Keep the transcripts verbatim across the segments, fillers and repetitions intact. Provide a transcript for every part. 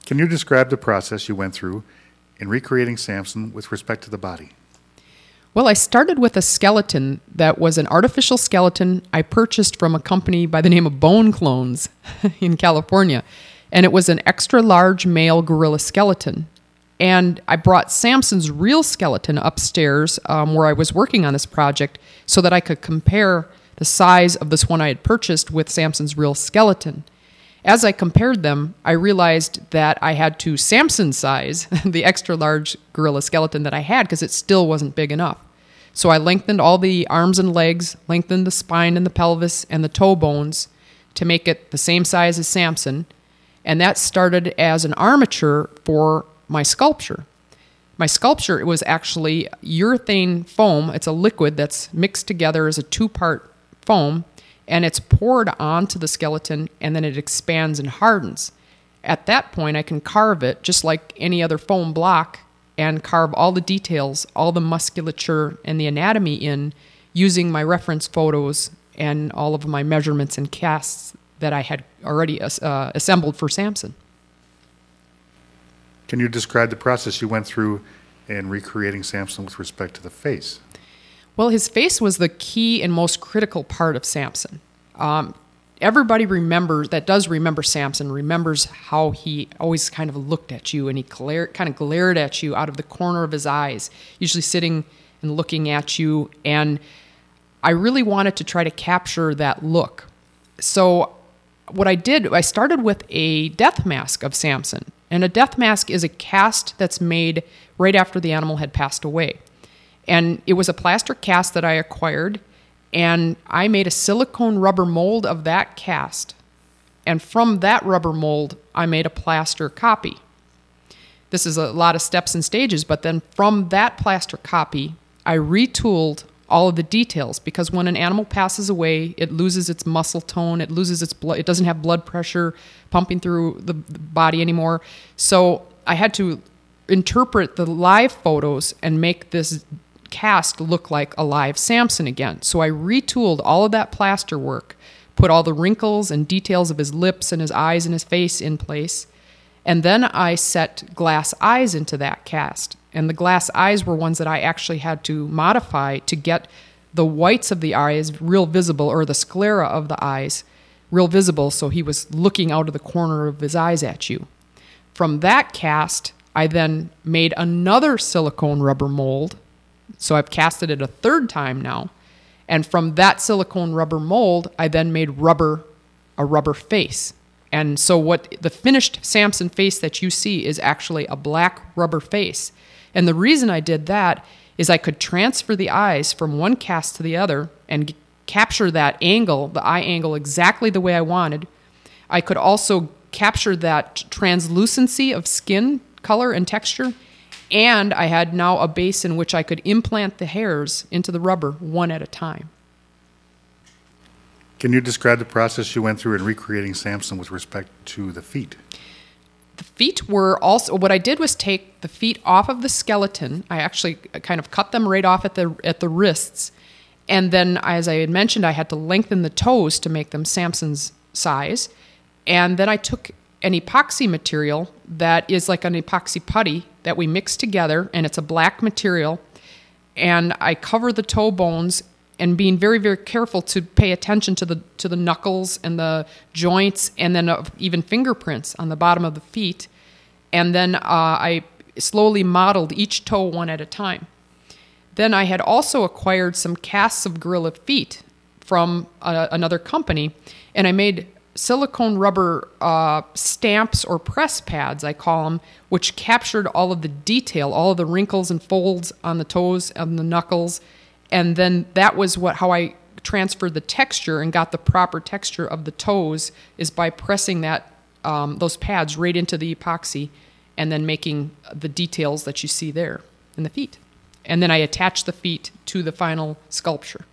Can you describe the process you went through in recreating Samson with respect to the body? Well, I started with a skeleton that was an artificial skeleton I purchased from a company by the name of Bone Clones in California. And it was an extra large male gorilla skeleton. And I brought Samson's real skeleton upstairs um, where I was working on this project so that I could compare the size of this one I had purchased with Samson's real skeleton. As I compared them, I realized that I had to Samson size the extra large gorilla skeleton that I had because it still wasn't big enough. So I lengthened all the arms and legs, lengthened the spine and the pelvis and the toe bones to make it the same size as Samson. And that started as an armature for my sculpture. My sculpture it was actually urethane foam. It's a liquid that's mixed together as a two-part foam, and it's poured onto the skeleton, and then it expands and hardens. At that point, I can carve it just like any other foam block and carve all the details, all the musculature and the anatomy in using my reference photos and all of my measurements and casts that I had already uh, assembled for Samson. Can you describe the process you went through in recreating Samson with respect to the face? Well, his face was the key and most critical part of Samson. Um, everybody remembers, that does remember Samson, remembers how he always kind of looked at you and he glared, kind of glared at you out of the corner of his eyes, usually sitting and looking at you. And I really wanted to try to capture that look. So what I did, I started with a death mask of Samson. And a death mask is a cast that's made right after the animal had passed away. And it was a plaster cast that I acquired, and I made a silicone rubber mold of that cast. And from that rubber mold, I made a plaster copy. This is a lot of steps and stages, but then from that plaster copy, I retooled all of the details, because when an animal passes away, it loses its muscle tone, it loses its blood, it doesn't have blood pressure pumping through the body anymore. So I had to interpret the live photos and make this cast look like a live Samson again. So I retooled all of that plaster work, put all the wrinkles and details of his lips and his eyes and his face in place, and then I set glass eyes into that cast. And the glass eyes were ones that I actually had to modify to get the whites of the eyes real visible, or the sclera of the eyes real visible, so he was looking out of the corner of his eyes at you. From that cast, I then made another silicone rubber mold. So I've casted it a third time now. And from that silicone rubber mold, I then made rubber, a rubber face. And so what the finished Samson face that you see is actually a black rubber face. And the reason I did that is I could transfer the eyes from one cast to the other and g- capture that angle, the eye angle, exactly the way I wanted. I could also capture that translucency of skin color and texture. And I had now a base in which I could implant the hairs into the rubber one at a time. Can you describe the process you went through in recreating Samson with respect to the feet? The feet were also, what I did was take the feet off of the skeleton. I actually kind of cut them right off at the at the wrists. And then, as I had mentioned, I had to lengthen the toes to make them Samson's size. And then I took an epoxy material that is like an epoxy putty that we mix together, and it's a black material. And I cover the toe bones, and being very, very careful to pay attention to the to the knuckles and the joints, and then uh, even fingerprints on the bottom of the feet. And then uh, I slowly modeled each toe one at a time. Then I had also acquired some casts of gorilla feet from uh, another company, and I made silicone rubber uh, stamps or press pads, I call them, which captured all of the detail, all of the wrinkles and folds on the toes and the knuckles. And then that was what how I transferred the texture and got the proper texture of the toes, is by pressing that um, those pads right into the epoxy and then making the details that you see there in the feet. And then I attached the feet to the final sculpture.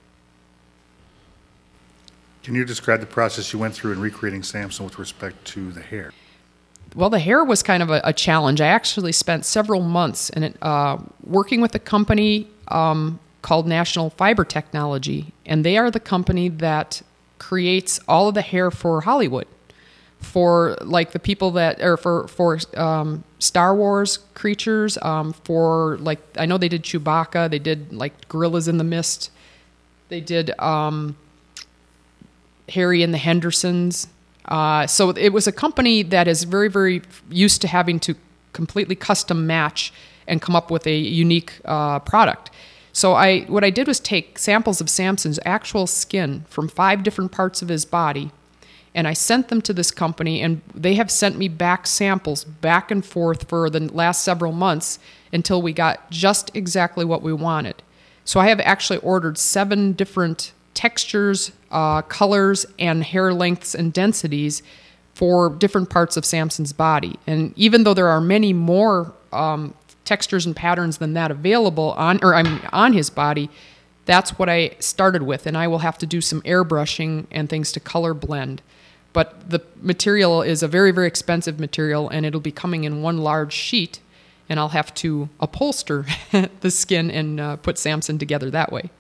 Can you describe the process you went through in recreating Samson with respect to the hair? Well, the hair was kind of a, a challenge. I actually spent several months in it, uh, working with a company um, called National Fiber Technology, and they are the company that creates all of the hair for Hollywood, for like the people that, or for for um, Star Wars creatures. Um, for like, I know they did Chewbacca. They did like Gorillas in the Mist. They did um, Harry and the Hendersons. Uh, so it was a company that is very, very used to having to completely custom match and come up with a unique uh, product. So I, what I did was take samples of Samson's actual skin from five different parts of his body, and I sent them to this company, and they have sent me back samples back and forth for the last several months until we got just exactly what we wanted. So I have actually ordered seven different textures, uh, colors, and hair lengths and densities for different parts of Samson's body. And even though there are many more um, textures and patterns than that available on, or I mean, on his body, that's what I started with. And I will have to do some airbrushing and things to color blend. But the material is a very, very expensive material, and it'll be coming in one large sheet, and I'll have to upholster the skin and uh, put Samson together that way.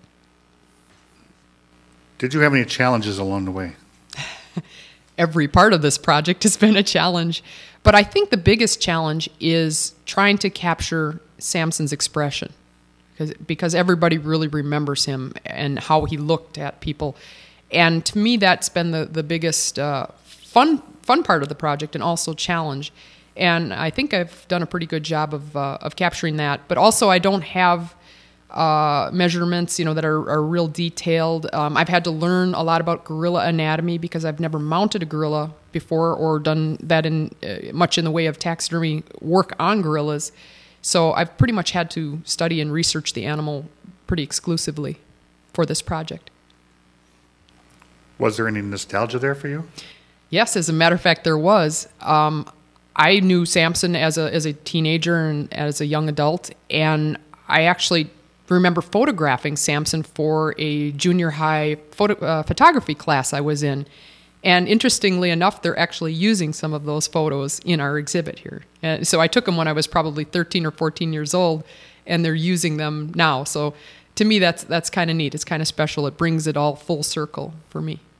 Did you have any challenges along the way? Every part of this project has been a challenge. But I think the biggest challenge is trying to capture Samson's expression, because because everybody really remembers him and how he looked at people. And to me, that's been the, the biggest uh, fun fun part of the project, and also challenge. And I think I've done a pretty good job of uh, of capturing that. But also, I don't have uh, measurements, you know, that are, are real detailed. Um, I've had to learn a lot about gorilla anatomy because I've never mounted a gorilla before or done that in uh, much in the way of taxidermy work on gorillas. So I've pretty much had to study and research the animal pretty exclusively for this project. Was there any nostalgia there for you? Yes, as a matter of fact, there was. Um, I knew Samson as a as a teenager and as a young adult, and I actually remember photographing Samson for a junior high photo, uh, photography class I was in. And interestingly enough, they're actually using some of those photos in our exhibit here. And so I took them when I was probably thirteen or fourteen years old, and they're using them now. So to me, that's that's kind of neat. It's kind of special. It brings it all full circle for me.